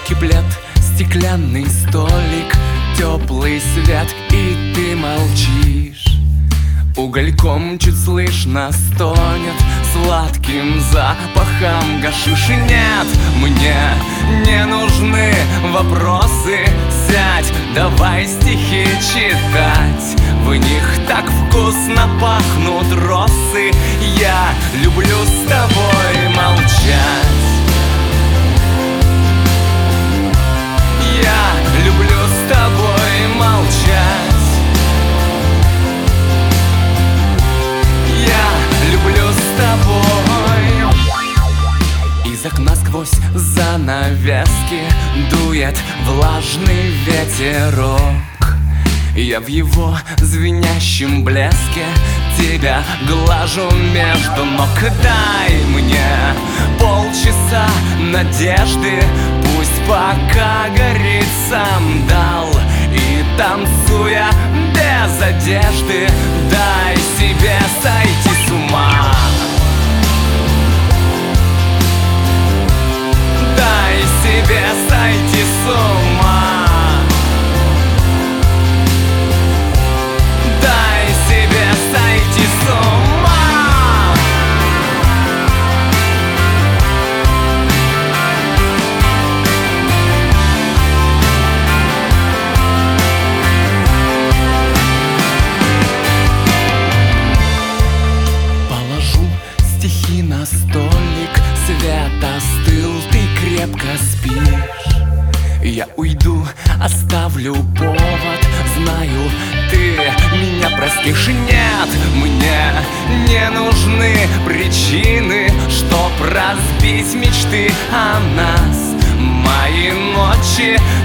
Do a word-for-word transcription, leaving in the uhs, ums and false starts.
плед, стеклянный столик, теплый свет, и ты молчишь. Угольком чуть слышно стонет, сладким запахом гашиш. Нет, мне не нужны вопросы. Сядь, давай стихи читать, в них так вкусно пахнут росы. Я люблю с тобой молчать. Я люблю с тобой молчать. Я люблю с тобой. Из окна сквозь занавески дует влажный ветерок. Я в его звенящем блеске тебя глажу между ног. Дай мне полчаса надежды, пусть пока горит сандал. И танцуя без одежды, дай себе сойти с ума. Дай себе сойти с ума. Дай себе сойти с ума. Положу стихи на столик, свет остыл, ты крепко спишь. Я уйду, оставлю повод, знаю, ты меня простишь. Нет, мне не нужны причины, чтоб разбить мечты о нас. Мои ночи